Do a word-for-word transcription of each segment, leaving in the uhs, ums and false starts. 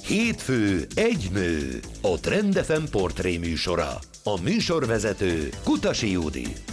Hétfő egy nő, a Trend ef em portré műsora. A műsorvezető Kutasi Judit.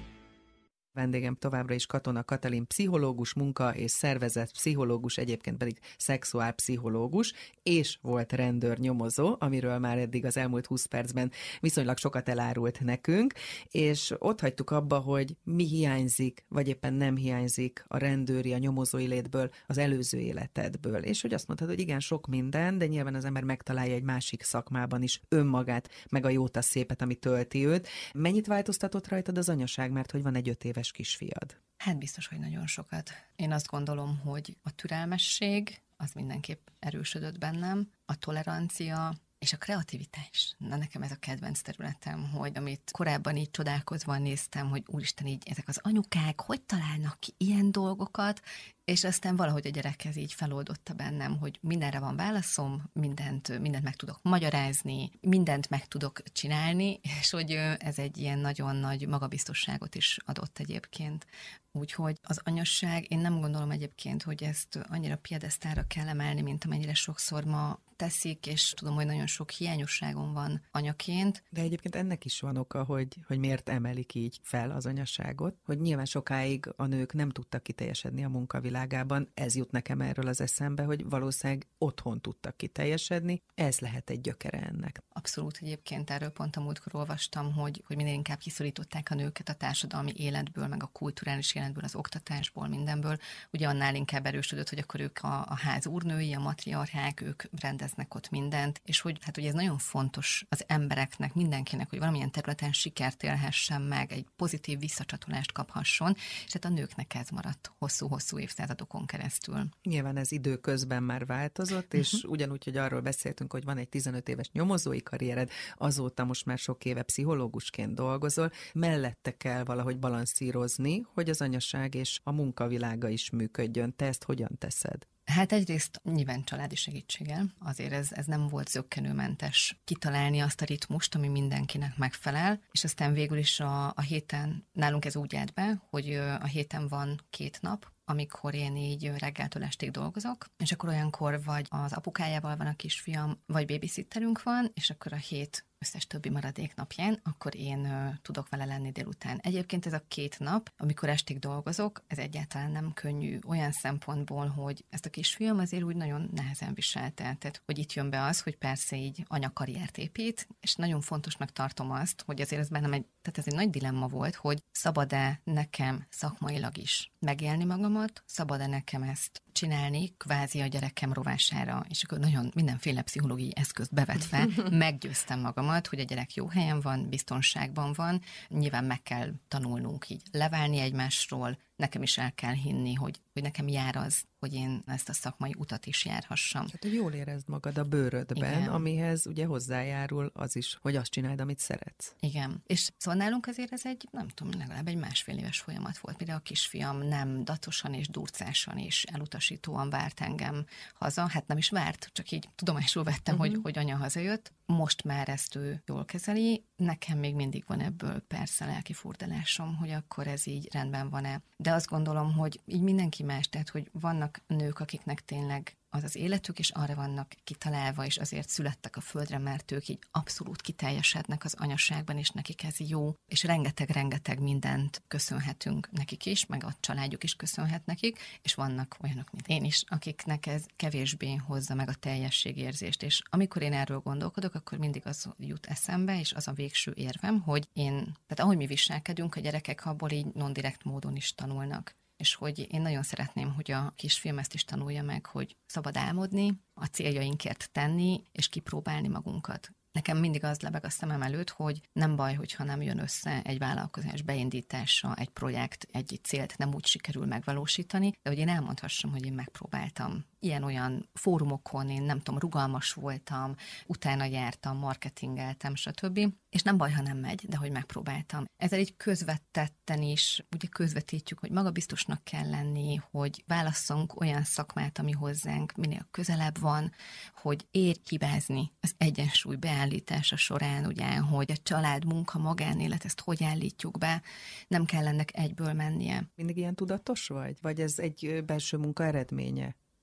Vendégem továbbra is Katona Katalin, pszichológus, munka- és szervezetpszichológus, egyébként pedig szexuálpszichológus, és volt rendőrnyomozó, amiről már eddig az elmúlt húsz percben viszonylag sokat elárult nekünk, és ott hagytuk abba, hogy mi hiányzik, vagy éppen nem hiányzik a rendőri, a nyomozói létből, az előző életedből. És hogy azt mondtad, hogy igen, sok minden, de nyilván az ember megtalálja egy másik szakmában is önmagát, meg a jót, a szépet, ami tölti őt. Mennyit változtatott rajtad az anyaság, mert hogy van egy öt éves kisfiad? Hát biztos, hogy nagyon sokat. Én azt gondolom, hogy a türelmesség az mindenképp erősödött bennem, a tolerancia és a kreativitás. Na, nekem ez a kedvenc területem, hogy amit korábban így csodálkozva néztem, hogy úristen, így ezek az anyukák hogy találnak ki ilyen dolgokat, és aztán valahogy a gyerekhez így feloldotta bennem, hogy mindenre van válaszom, mindent, mindent meg tudok magyarázni, mindent meg tudok csinálni, és hogy ez egy ilyen nagyon nagy magabiztosságot is adott egyébként. Úgyhogy az anyasság, én nem gondolom egyébként, hogy ezt annyira piedesztára kell emelni, mint amennyire sokszor ma teszik, és tudom, hogy nagyon sok hiányosságom van anyaként. De egyébként ennek is van oka, hogy, hogy miért emelik így fel az anyasságot, hogy nyilván sokáig a nők nem tudtak kiteljesedni a munkavilágában. Ez jut nekem erről az eszembe, hogy valószínűleg otthon tudtak kiteljesedni. Ez lehet egy gyökere ennek. Abszolút, egyébként erről pont a múltkor olvastam, hogy, hogy minél inkább kiszorították a nőket a társadalmi életből, meg a kulturális életből, az oktatásból, mindenből. Ugye annál inkább erősödött, hogy akkor ők a, a ház úrnői, a matriarchák, ők rendeznek ott mindent, és hogy hát ugye ez nagyon fontos az embereknek, mindenkinek, hogy valamilyen területen sikert élhessen meg, egy pozitív visszacsatolást kaphasson, és hát a nőknek ez maradt hosszú-hosszú évszázadokon keresztül. Nyilván ez időközben már változott, uh-huh. és ugyanúgy, hogy arról beszéltünk, hogy van egy tizenöt éves nyomozói karriered, azóta most már sok éve pszichológusként dolgozol, mellette kell valahogy balanszírozni, hogy az anyaság és a munkavilága is működjön. Te ezt hogyan teszed? Hát egyrészt nyilván családi segítséggel, azért ez, ez nem volt zökkenőmentes kitalálni azt a ritmust, ami mindenkinek megfelel, és aztán végül is a, a héten, nálunk ez úgy állt be, hogy a héten van két nap, amikor én így reggeltől estig dolgozok, és akkor olyankor vagy az apukájával van a kisfiam, vagy babysitterünk van, és akkor a hét összes többi maradék napján, akkor én ö, tudok vele lenni délután. Egyébként ez a két nap, amikor estig dolgozok, ez egyáltalán nem könnyű olyan szempontból, hogy ezt a kisfiam azért úgy nagyon nehezen viselte. Tehát, hogy itt jön be az, hogy persze így anyakarriert épít, és nagyon fontosnak tartom azt, hogy azért ez bennem egy, tehát ez egy nagy dilemma volt, hogy szabad-e nekem szakmailag is megélni magamat, szabad-e nekem ezt csinálni kvázi a gyerekem rovására, és akkor nagyon mindenféle pszichológiai eszközt bevetve meggyőztem magamat, hogy a gyerek jó helyen van, biztonságban van, nyilván meg kell tanulnunk így leválni egymásról, nekem is el kell hinni, hogy, hogy nekem jár az, hogy én ezt a szakmai utat is járhassam. Hát, hogy jól érezd magad a bőrödben, igen. Amihez ugye hozzájárul az is, hogy azt csináld, amit szeretsz. Igen. És szóval nálunk azért ez egy, nem tudom, legalább egy másfél éves folyamat volt. Például a kisfiam nem datosan és durcásan és elutasítóan várt engem haza. Hát nem is várt, csak így tudomásul vettem, uh-huh. hogy, hogy anya hazajött. Most már ezt ő jól kezeli. Nekem még mindig van ebből persze lelki furdalásom, hogy akkor ez így rendben van-e. De azt gondolom, hogy így mindenki más, tehát hogy vannak nők, akiknek tényleg az az életük, és arra vannak kitalálva, és azért születtek a földre, mert ők így abszolút kiteljesednek az anyaságban, és nekik ez jó, és rengeteg-rengeteg mindent köszönhetünk nekik is, meg a családjuk is köszönhet nekik, és vannak olyanok, mint én is, akiknek ez kevésbé hozza meg a teljességérzést, és amikor én erről gondolkodok, akkor mindig az jut eszembe, és az a végső érvem, hogy én, tehát ahogy mi viselkedünk, a gyerekek abból így non-direkt módon is tanulnak. És hogy én nagyon szeretném, hogy a kisfilm ezt is tanulja meg, hogy szabad álmodni, a céljainkért tenni, és kipróbálni magunkat. Nekem mindig az lebeg a szemem előtt, hogy nem baj, hogyha nem jön össze egy vállalkozás beindítása, egy projekt, egy célt nem úgy sikerül megvalósítani, de hogy én elmondhassam, hogy én megpróbáltam. Ilyen-olyan fórumokon én nem tudom, rugalmas voltam, utána jártam, marketingeltem, stb. És nem baj, ha nem megy, de hogy megpróbáltam. Ezzel így közvetetten is, ugye közvetítjük, hogy magabiztosnak kell lenni, hogy válasszunk olyan szakmát, ami hozzánk minél közelebb van, hogy ér hibázni az egyensúly beállítása során, ugye, hogy a család, munka, magánélet, ezt hogy állítjuk be, nem kell ennek egyből mennie. Mindig ilyen tudatos vagy? Vagy ez egy belső munka eredménye?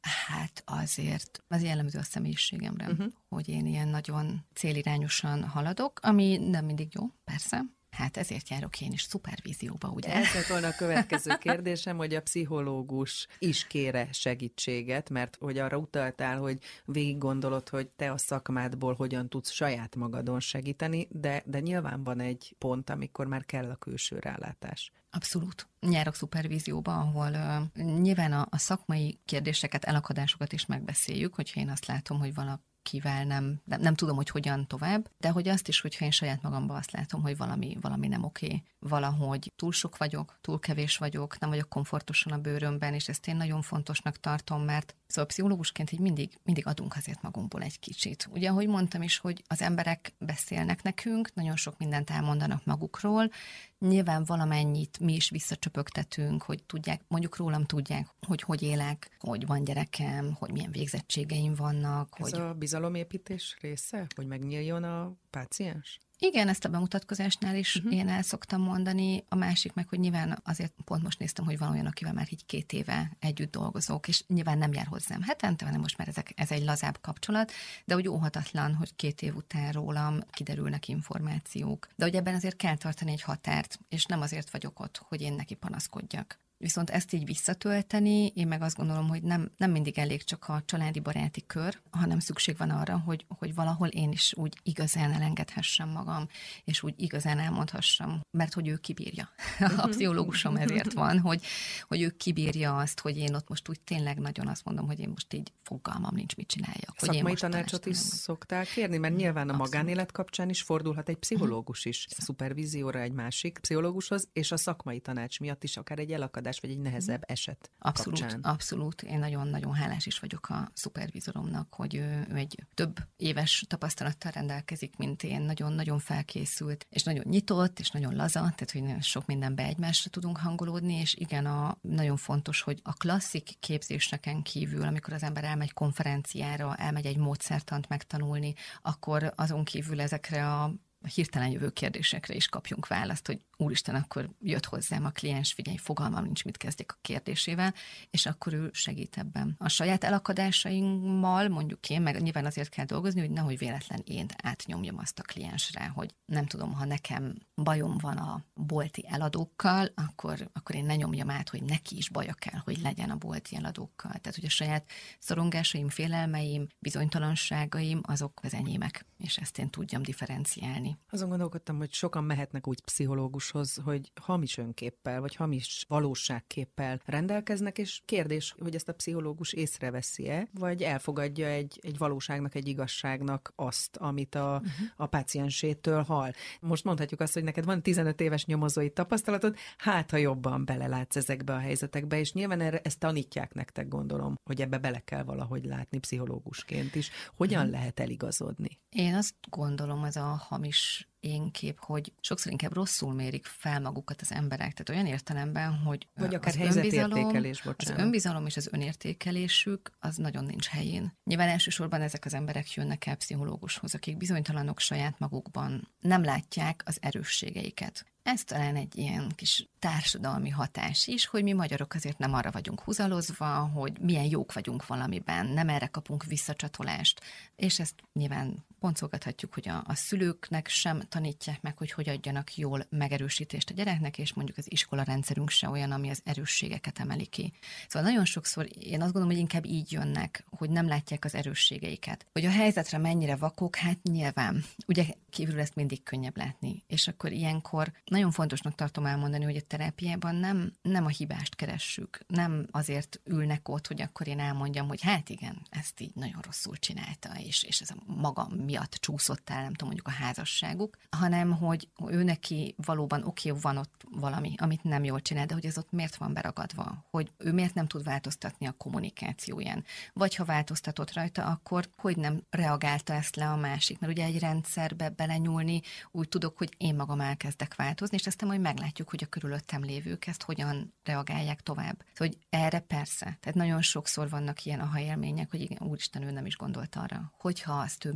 Hát azért az jellemző a személyiségemre, uh-huh. hogy én ilyen nagyon célirányosan haladok, ami nem mindig jó, persze. Hát ezért járok én is szupervízióba, ugye? Ez lett volna a következő kérdésem, hogy a pszichológus is kére segítséget, mert hogy arra utaltál, hogy végig gondolod, hogy te a szakmádból hogyan tudsz saját magadon segíteni, de, de nyilván van egy pont, amikor már kell a külső rálátás. Abszolút. Járok szupervízióba, ahol uh, nyilván a, a szakmai kérdéseket, elakadásokat is megbeszéljük, hogyha én azt látom, hogy valaki kivel nem, nem, nem tudom, hogy hogyan tovább, de hogy azt is, hogyha én saját magamban azt látom, hogy valami, valami nem oké. Valahogy túl sok vagyok, túl kevés vagyok, nem vagyok komfortosan a bőrömben, és ezt én nagyon fontosnak tartom, mert szóval pszichológusként így mindig, mindig adunk azért magunkból egy kicsit. Ugye, ahogy mondtam is, hogy az emberek beszélnek nekünk, nagyon sok mindent elmondanak magukról, nyilván valamennyit mi is visszacsöpögtetünk, hogy tudják, mondjuk rólam tudják, hogy hogy élek, hogy van gyerekem, hogy milyen végzettségeim vannak. Ez hogy... a bizalomépítés része, hogy megnyíljon a páciens? Igen, ezt a bemutatkozásnál is uh-huh. én el szoktam mondani. A másik meg, hogy nyilván azért pont most néztem, hogy van olyan, akivel már így két éve együtt dolgozok, és nyilván nem jár hozzám hetente, hanem most már ezek, ez egy lazább kapcsolat, de hogy óhatatlan, hogy két év után rólam kiderülnek információk. De hogy ebben azért kell tartani egy határt, és nem azért vagyok ott, hogy én neki panaszkodjak. Viszont ezt így visszatölteni, én meg azt gondolom, hogy nem, nem mindig elég csak a családi baráti kör, hanem szükség van arra, hogy, hogy valahol én is úgy igazán elengedhessem magam, és úgy igazán elmondhassam, mert hogy ő kibírja. A pszichológusom ezért van, hogy, hogy ő kibírja azt, hogy én ott most úgy tényleg nagyon azt mondom, hogy én most így fogalmam nincs, mit csináljak. Hogy szakmai tanácsot is szoktál kérni, mert nyilván a Abszolút. Magánélet kapcsán is fordulhat egy pszichológus is a szupervízióra egy másik pszichológushoz, és a szakmai tanács miatt is akár egy elakadás vagy egy nehezebb eset abszolút, kapcsán. Abszolút. Én nagyon-nagyon hálás is vagyok a szupervizoromnak, hogy ő, ő egy több éves tapasztalattal rendelkezik, mint én, nagyon-nagyon felkészült, és nagyon nyitott, és nagyon laza, tehát hogy nagyon sok mindenbe egymásra tudunk hangolódni, és igen, a, nagyon fontos, hogy a klasszik képzéseken kívül, amikor az ember elmegy konferenciára, elmegy egy módszertant megtanulni, akkor azon kívül ezekre a hirtelen jövő kérdésekre is kapjunk választ, hogy úristen, akkor jött hozzám a kliens, figyelj, fogalmam nincs, mit kezdjek a kérdésével, és akkor ő segít ebben. A saját elakadásaimmal, mondjuk én, meg nyilván azért kell dolgozni, hogy nehogy véletlen én átnyomjam azt a kliensre, hogy nem tudom, ha nekem bajom van a bolti eladókkal, akkor, akkor én ne nyomjam át, hogy neki is baja kell, hogy legyen a bolti eladókkal. Tehát, hogy a saját szorongásaim, félelmeim, bizonytalanságaim, azok az enyémek, és ezt én tudjam differenciálni. Azon gondolkodtam, hogy sokan mehetnek úgy pszichológushoz, hogy hamis önképpel, vagy hamis valóságképpel rendelkeznek, és kérdés, hogy ezt a pszichológus észreveszi-e, vagy elfogadja egy, egy valóságnak, egy igazságnak azt, amit a, uh-huh. a páciensétől hall. Most mondhatjuk azt, hogy neked van tizenöt éves nyomozói tapasztalatod, hát ha jobban belelátsz ezekbe a helyzetekbe, és nyilván erre, ezt tanítják nektek, gondolom, hogy ebbe bele kell valahogy látni pszichológusként is. Hogyan uh-huh. lehet eligazodni? Én azt gondolom, ez a hamis én kép, hogy sokszor inkább rosszul mérik fel magukat az emberek, tehát olyan értelemben, hogy vagy akár az helyzetértékelés, az önbizalom és az önértékelésük az nagyon nincs helyén. Nyilván elsősorban ezek az emberek jönnek el pszichológushoz, akik bizonytalanok saját magukban, nem látják az erősségeiket. Ez talán egy ilyen kis társadalmi hatás is, hogy mi magyarok azért nem arra vagyunk húzalozva, hogy milyen jók vagyunk valamiben, nem erre kapunk visszacsatolást, és ezt nyilván boncolgathatjuk, hogy a, a szülőknek sem tanítják meg, hogy hogy adjanak jól megerősítést a gyereknek, és mondjuk az iskolarendszerünk se olyan, ami az erősségeket emeli ki. Szóval nagyon sokszor én azt gondolom, hogy inkább így jönnek, hogy nem látják az erősségeiket. Hogy a helyzetre mennyire vakok, hát nyilván. Ugye kívül ezt mindig könnyebb látni. És akkor ilyenkor nagyon fontosnak tartom elmondani, hogy a terápiában nem, nem a hibást keressük, nem azért ülnek ott, hogy akkor én elmondjam, hogy hát igen, ezt így nagyon rosszul csinálta, és, és ez a maga miatt csúszott el, nem tudom, mondjuk a házasságuk, hanem hogy ő neki valóban oké, okay, van ott valami, amit nem jól csinál, de hogy ez ott miért van beragadva, hogy ő miért nem tud változtatni a kommunikációján, vagy ha változtatott rajta, akkor hogy nem reagálta ezt le a másik, mert ugye egy rendszerbe belenyúlni, úgy tudok, hogy én magam elkezdek változni, és aztán majd meglátjuk, hogy a körülöttem lévők ezt hogyan reagálják tovább. Szóval, hogy erre persze. Tehát nagyon sokszor vannak ilyen aha élmények, hogy igen, úristen, ő nem is gondolt arra. Hogyha azt ő másképp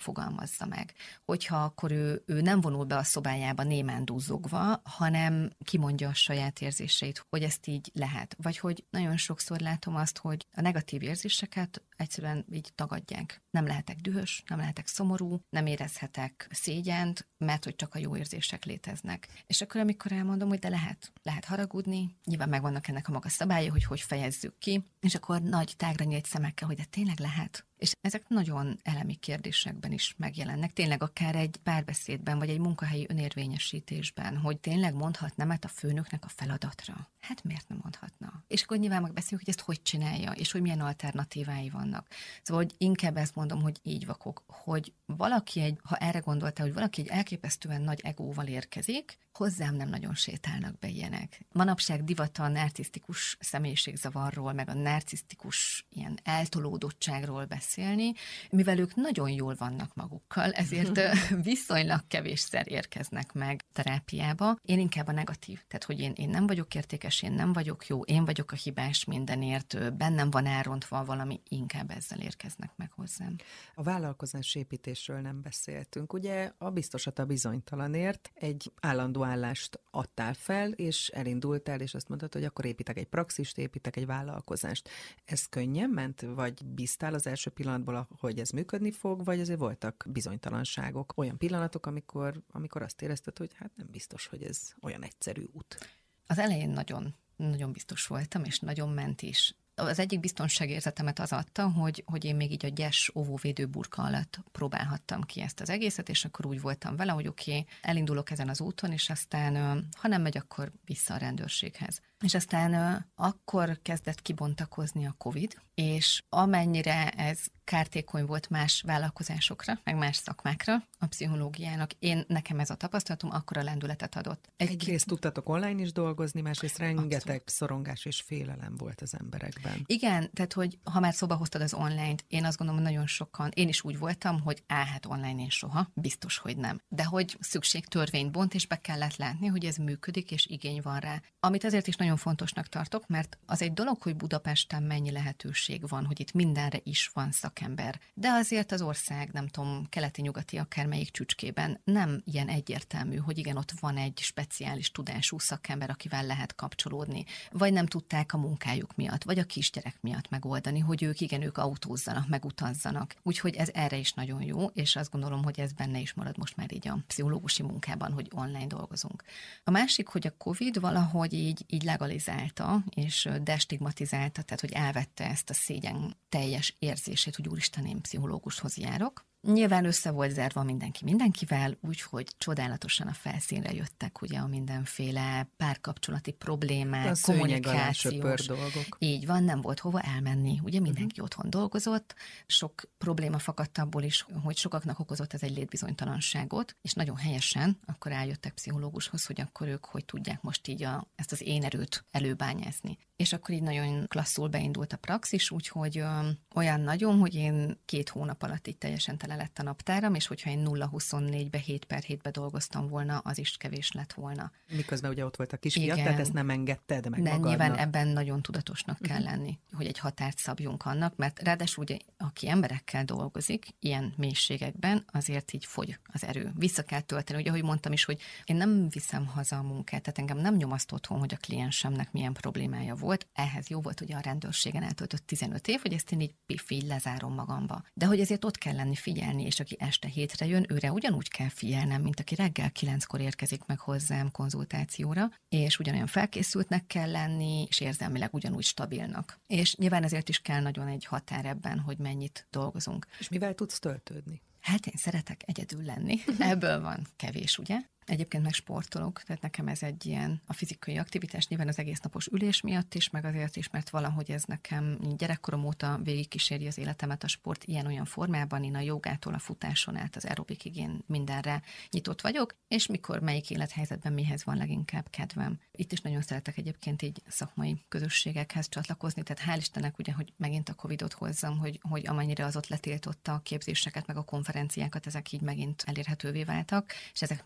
fogalmazza meg. Hogyha akkor ő, ő nem vonul be a szobájába némán duzzogva, hanem kimondja a saját érzéseit, hogy ezt így lehet. Vagy hogy nagyon sokszor látom azt, hogy a negatív érzéseket egyszerűen így tagadják. Nem lehetek dühös, nem lehetek szomorú, nem érezhetek szégyent, mert hogy csak a jó érzések léteznek. És akkor, amikor elmondom, hogy de lehet, lehet haragudni, nyilván megvannak ennek a maga szabálya, hogy hogy fejezzük ki, és akkor nagy tágra nyílt szemekkel, hogy de tényleg lehet. És ezek nagyon elemi kérdésekben is megjelennek. Tényleg akár egy párbeszédben, vagy egy munkahelyi önérvényesítésben, hogy tényleg mondhat nemet a főnöknek a feladatra. Hát miért nem mondhatna? És akkor nyilván megbeszéljük, hogy ezt hogy csinálja, és hogy milyen alternatívái vannak. Szóval, hogy inkább ezt mondom, hogy így vakok, hogy valaki egy, ha erre gondoltál, hogy valaki egy elképesztően nagy egóval érkezik, hozzám nem nagyon sétálnak be ilyenek. Manapság divata a narcisztikus személyiségzavarról, meg a narcisztikus ilyen eltolódottságról beszélni, mivel ők nagyon jól vannak magukkal, ezért viszonylag kevésszer érkeznek meg terápiába. Én inkább a negatív, tehát hogy én, én nem vagyok értékes, én nem vagyok jó, én vagyok a hibás mindenért, bennem van elrontva valami, inkább ezzel érkeznek meg hozzám. A vállalkozásépítésről nem beszéltünk. Ugye a biztosat a bizonytalanért egy állandó állást adtál fel, és elindultál, és azt mondtad, hogy akkor építek egy praxist, építek egy vállalkozást. Ez könnyen ment, vagy bíztál az első pillanatból, hogy ez működni fog, vagy azért voltak bizonytalanságok, olyan pillanatok, amikor, amikor azt érezted, hogy hát nem biztos, hogy ez olyan egyszerű út. Az elején nagyon, nagyon biztos voltam, és nagyon ment is. Az egyik biztonságérzetemet az adta, hogy, hogy én még így a gyes óvóvédő burka alatt próbálhattam ki ezt az egészet, és akkor úgy voltam vele, hogy oké, okay, elindulok ezen az úton, és aztán, ha nem megy, akkor vissza a rendőrséghez. És aztán akkor kezdett kibontakozni a Covid, és amennyire ez kártékony volt más vállalkozásokra, meg más szakmákra, a pszichológiának, én nekem ez a tapasztalatom akkora lendületet adott. Egy Egyrészt tudtatok online is dolgozni, másrészt rengeteg abszolút szorongás és félelem volt az emberekben. Igen, tehát hogy ha már szóba hoztad az online-t, én azt gondolom, hogy nagyon sokan, én is úgy voltam, hogy á, hát online én soha, biztos, hogy nem. De hogy szükség törvényt bont, és be kellett látni, hogy ez működik, és igény van rá. Amit azért is nagyon fontosnak tartok, mert az egy dolog, hogy Budapesten mennyi lehetőség van, hogy itt mindenre is van szakember. De azért az ország, nem tudom, keleti-nyugati akármelyik csücskében nem ilyen egyértelmű, hogy igen, ott van egy speciális tudású szakember, akivel lehet kapcsolódni. Vagy nem tudták a munkájuk miatt, vagy a kisgyerek miatt megoldani, hogy ők igen, ők autózzanak, megutazzanak. Úgyhogy ez erre is nagyon jó, és azt gondolom, hogy ez benne is marad most már így a pszichológusi munkában, hogy online dolgozunk. A másik, hogy a Covid valahogy így, így legalizálta, és destigmatizálta, tehát hogy elvette ezt a szégyen teljes érzését, hogy úristen, én pszichológushoz járok. Nyilván össze volt zárva mindenki mindenkivel, úgyhogy csodálatosan a felszínre jöttek ugye a mindenféle párkapcsolati problémák, a kommunikációs dolgok. Így van, nem volt hova elmenni. Ugye mindenki uh-huh. otthon dolgozott, sok probléma fakadt abból is, hogy sokaknak okozott ez egy létbizonytalanságot, és nagyon helyesen akkor eljöttek pszichológushoz, hogy akkor ők hogy tudják most így a, ezt az én erőt előbányászni. És akkor így nagyon klasszul beindult a praxis, úgyhogy ö, olyan nagyon, hogy én két hónap alatt így teljesen tele lett a naptáram, és hogyha én nulla huszonnégybe, hét per hétbe dolgoztam volna, az is kevés lett volna. Miközben ugye ott volt a kisfiat, tehát ezt nem engedted meg magadnak. Nyilván ebben nagyon tudatosnak kell lenni, hogy egy határt szabjunk annak, mert ráadásul ugye, aki emberekkel dolgozik, ilyen mélységekben, azért így fogy az erő. Vissza kell tölteni, ugye, ahogy mondtam is, hogy én nem viszem haza a munkát, tehát engem nem nyomaszt otthon, hogy a kliensemnek milyen problémája volt. Ehhez jó volt, hogy a rendőrségen eltöltött tizenöt év, hogy ezt én így pif, így lezárom magamba. De hogy ezért ott kell lenni, figyelni, és aki este hétre jön, őre ugyanúgy kell figyelnem, mint aki reggel kilenckor érkezik meg hozzám konzultációra, és ugyanolyan felkészültnek kell lenni, és érzelmileg ugyanúgy stabilnak. És nyilván ezért is kell nagyon egy határ ebben, hogy mennyit dolgozunk. És mivel tudsz töltődni? Hát én szeretek egyedül lenni. Ebből van kevés, ugye? Egyébként meg sportolok, tehát nekem ez egy ilyen a fizikai aktivitás, nyilván az egész napos ülés miatt is, meg azért is, mert valahogy ez nekem gyerekkorom óta végigkíséri az életemet a sport ilyen-olyan formában, én a jogától a futáson át az aerobikig én mindenre nyitott vagyok, és mikor melyik élethelyzetben mihez van leginkább kedvem. Itt is nagyon szeretek egyébként így szakmai közösségekhez csatlakozni, tehát hál' Istennek ugye, hogy megint a Covidot hozzam, hogy, hogy amennyire az ott letiltotta a képzéseket, meg a konferenciákat, ezek így megint elérhetővé váltak, és ezek mindig nagyon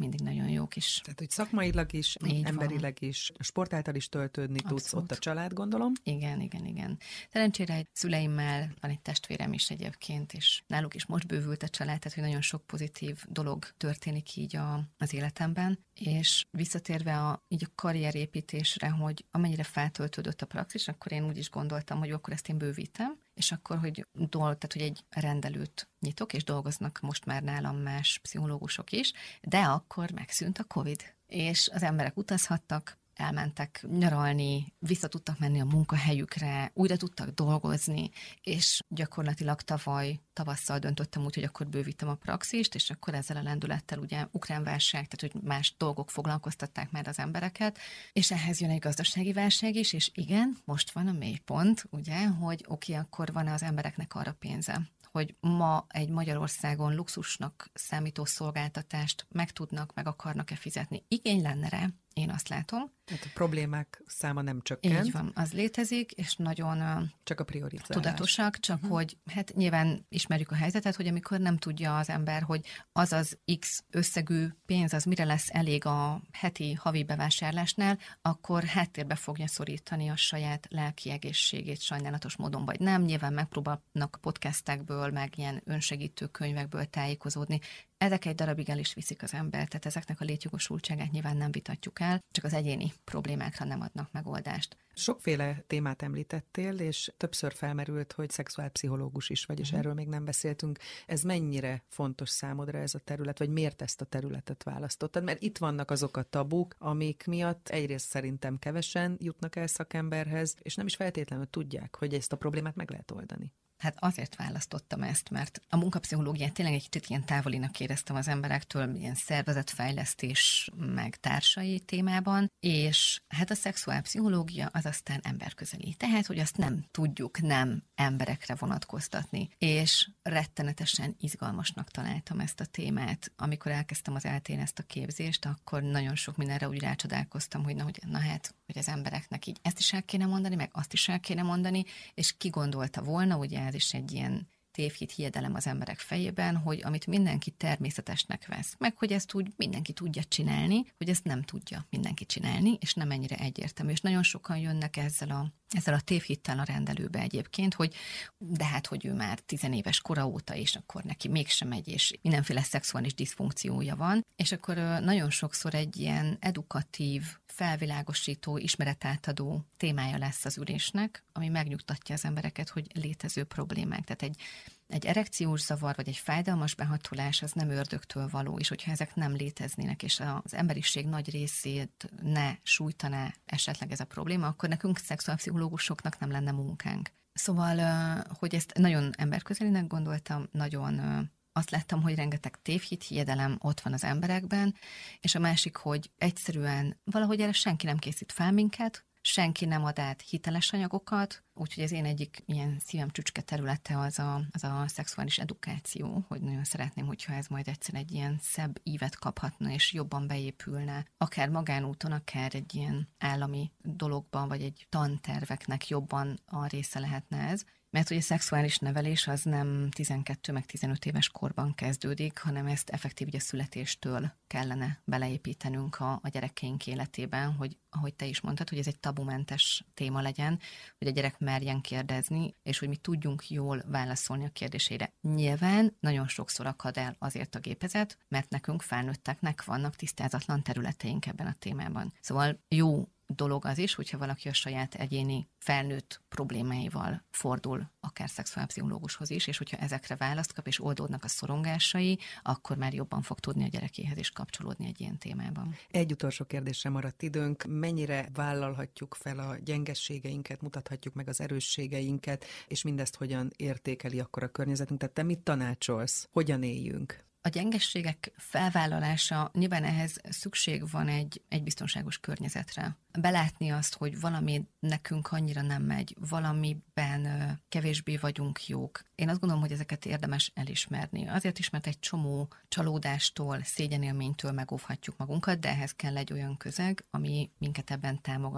jók is. Tehát, hogy szakmailag is, így emberileg van. Is, sport által is töltődni Abszolút. Tudsz, ott a család, gondolom. Igen, igen, igen. Szerencsére egy szüleimmel van egy testvérem is egyébként, és náluk is most bővült a család, tehát, hogy nagyon sok pozitív dolog történik így a, az életemben, és visszatérve a, így a karrierépítésre, hogy amennyire feltöltődött a praxis, akkor én úgy is gondoltam, hogy akkor ezt én bővítem, és akkor, hogy dolg, tehát, hogy egy rendelőt nyitok, és dolgoznak most már nálam más pszichológusok is, de akkor megszűnt a Covid, és az emberek utazhattak, elmentek nyaralni, vissza tudtak menni a munkahelyükre, újra tudtak dolgozni, és gyakorlatilag tavaly, tavasszal döntöttem úgy, hogy akkor bővítem a praxist, és akkor ezzel a lendülettel ugye ukrán válság, tehát hogy más dolgok foglalkoztatták már az embereket, és ehhez jön egy gazdasági válság is, és igen, most van a mélypont, ugye, hogy oké, okay, akkor van az embereknek arra pénze, hogy ma egy Magyarországon luxusnak számító szolgáltatást meg tudnak, meg akarnak-e fizetni. Igény lenne rá, én azt látom. Tehát a problémák száma nem csökkent. Így van, az létezik, és nagyon csak a prioritálás. Tudatosak, csak uh-huh. hogy hát nyilván ismerjük a helyzetet, hogy amikor nem tudja az ember, hogy az az X összegű pénz, az mire lesz elég a heti, havi bevásárlásnál, akkor háttérbe fogja szorítani a saját lelki egészségét sajnálatos módon, vagy nem. Nyilván megpróbálnak podcastekből, meg ilyen önsegítő könyvekből tájékozódni. Ezek egy darabig el is viszik az ember, tehát ezeknek a létjogosultságát nyilván nem vitatjuk el, csak az egyéni problémákra nem adnak megoldást. Sokféle témát említettél, és többször felmerült, hogy szexuálpszichológus is vagy, és uh-huh. erről még nem beszéltünk. Ez mennyire fontos számodra ez a terület, vagy miért ezt a területet választottad? Mert itt vannak azok a tabuk, amik miatt egyrészt szerintem kevesen jutnak el szakemberhez, és nem is feltétlenül tudják, hogy ezt a problémát meg lehet oldani. Hát azért választottam ezt, mert a munkapszichológiát tényleg egy kicsit ilyen távolinak éreztem az emberektől, ilyen szervezetfejlesztés meg társai témában, és hát a szexuálpszichológia az aztán emberközeli. Tehát, hogy azt nem tudjuk nem emberekre vonatkoztatni, és rettenetesen izgalmasnak találtam ezt a témát. Amikor elkezdtem az eltén ezt a képzést, akkor nagyon sok mindenre úgy rácsodálkoztam, hogy na, hogy, na hát, hogy az embereknek így ezt is el kéne mondani, meg azt is el kéne mondani, és ki gondolta volna, ugye ez is egy ilyen tévhit hiedelem az emberek fejében, hogy amit mindenki természetesnek vesz, meg hogy ezt úgy mindenki tudja csinálni, hogy ezt nem tudja mindenki csinálni, és nem ennyire egyértelmű. És nagyon sokan jönnek ezzel a, ezzel a tévhittel a rendelőbe egyébként, hogy de hát, hogy ő már tizenéves kora óta, és akkor neki mégsem megy, és mindenféle szexuális diszfunkciója van, és akkor nagyon sokszor egy ilyen edukatív, felvilágosító, ismeretátadó témája lesz az ülésnek, ami megnyugtatja az embereket, hogy létező problémák. Tehát egy Egy erekciós zavar, vagy egy fájdalmas behatolás az nem ördögtől való, és hogyha ezek nem léteznének, és az emberiség nagy részét ne sújtaná esetleg ez a probléma, akkor nekünk szexuálpszichológusoknak nem lenne munkánk. Szóval, hogy ezt nagyon emberközelinek gondoltam, nagyon azt láttam, hogy rengeteg tévhit, hiedelem ott van az emberekben, és a másik, hogy egyszerűen valahogy erre senki nem készít fel minket, senki nem ad át hiteles anyagokat, úgyhogy az én egyik ilyen szívem csücske területe az a, az a szexuális edukáció, hogy nagyon szeretném, hogyha ez majd egyszer egy ilyen szebb ívet kaphatna, és jobban beépülne, akár magánúton, akár egy ilyen állami dologban, vagy egy tanterveknek jobban a része lehetne ez. Mert hogy a szexuális nevelés az nem tizenkét meg tizenöt éves korban kezdődik, hanem ezt effektív ugye születéstől kellene beleépítenünk a, a gyerekeink életében, hogy ahogy te is mondtad, hogy ez egy tabumentes téma legyen, hogy a gyerek merjen kérdezni, és hogy mi tudjunk jól válaszolni a kérdésére. Nyilván nagyon sokszor akad el azért a gépezet, mert nekünk felnőtteknek vannak tisztázatlan területeink ebben a témában. Szóval jó dolog az is, hogyha valaki a saját egyéni felnőtt problémáival fordul akár szexuálpszichológushoz is, és hogyha ezekre választ kap, és oldódnak a szorongásai, akkor már jobban fog tudni a gyerekéhez is kapcsolódni egy ilyen témában. Egy utolsó kérdésre maradt időnk. Mennyire vállalhatjuk fel a gyengességeinket, mutathatjuk meg az erősségeinket, és mindezt hogyan értékeli akkor a környezetünk? Tehát te mit tanácsolsz? Hogyan éljünk? A gyengességek felvállalása, nyilván ehhez szükség van egy, egy biztonságos környezetre. Belátni azt, hogy valami nekünk annyira nem megy, valamiben kevésbé vagyunk jók. Én azt gondolom, hogy ezeket érdemes elismerni. Azért is, mert egy csomó csalódástól, szégyenélménytől megóvhatjuk magunkat, de ehhez kell egy olyan közeg, ami minket ebben támogat.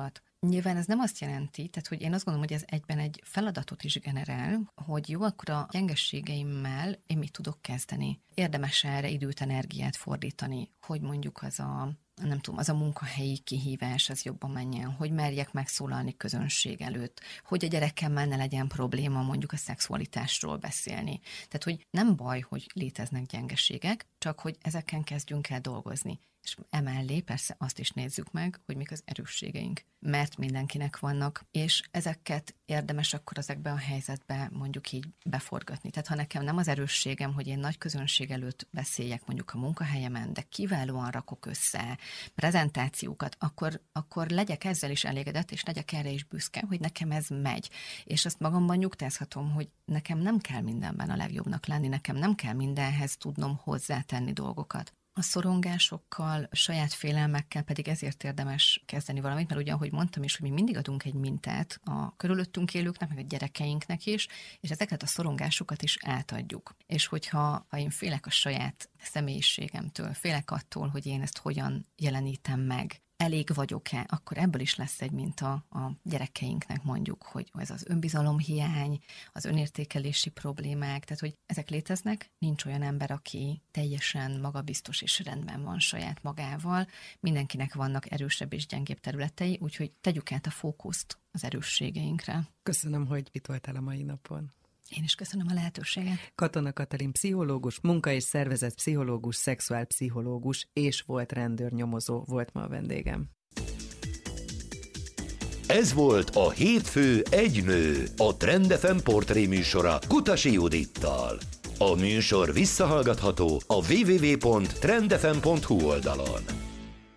Nyilván ez nem azt jelenti, tehát hogy én azt gondolom, hogy ez egyben egy feladatot is generál, hogy jó, akkor a gyengességeimmel én mit tudok kezdeni. Érdemes erre időt, energiát fordítani, hogy mondjuk az a nem tudom, az a munkahelyi kihívás, az jobban menjen, hogy merjek megszólalni közönség előtt, hogy a gyerekemmel ne legyen probléma mondjuk a szexualitásról beszélni. Tehát, hogy nem baj, hogy léteznek gyengeségek, csak hogy ezeken kezdjünk el dolgozni. És emellé persze azt is nézzük meg, hogy mik az erősségeink, mert mindenkinek vannak, és ezeket érdemes akkor ezekbe a helyzetbe mondjuk így beforgatni. Tehát ha nekem nem az erősségem, hogy én nagy közönség előtt beszéljek mondjuk a munkahelyemen, de kiválóan rakok össze prezentációkat, akkor, akkor legyek ezzel is elégedett, és legyek erre is büszke, hogy nekem ez megy. És azt magamban nyugtázhatom, hogy nekem nem kell mindenben a legjobbnak lenni, nekem nem kell mindenhez tudnom hozzátenni dolgokat. A szorongásokkal, a saját félelmekkel pedig ezért érdemes kezdeni valamit, mert ugye, ahogy mondtam is, hogy mi mindig adunk egy mintát a körülöttünk élőknek, meg a gyerekeinknek is, és ezeket a szorongásokat is átadjuk. És hogyha ha én félek a saját személyiségemtől, félek attól, hogy én ezt hogyan jelenítem meg, elég vagyok-e, akkor ebből is lesz egy minta a gyerekeinknek mondjuk, hogy ez az önbizalomhiány, az önértékelési problémák, tehát hogy ezek léteznek, nincs olyan ember, aki teljesen magabiztos és rendben van saját magával, mindenkinek vannak erősebb és gyengébb területei, úgyhogy tegyük át a fókuszt az erősségeinkre. Köszönöm, hogy itt voltál a mai napon. Én is köszönöm a lehetőséget. Katona Katalin pszichológus, munka- és szervezetpszichológus, szexuálpszichológus és volt rendőrnyomozó volt ma a vendégem. Ez volt a Hétfő egy nő, a Trend ef em portré műsora Kutasi Judittal. A műsor visszahallgatható a double-u double-u double-u pont trend f m pont h u oldalon.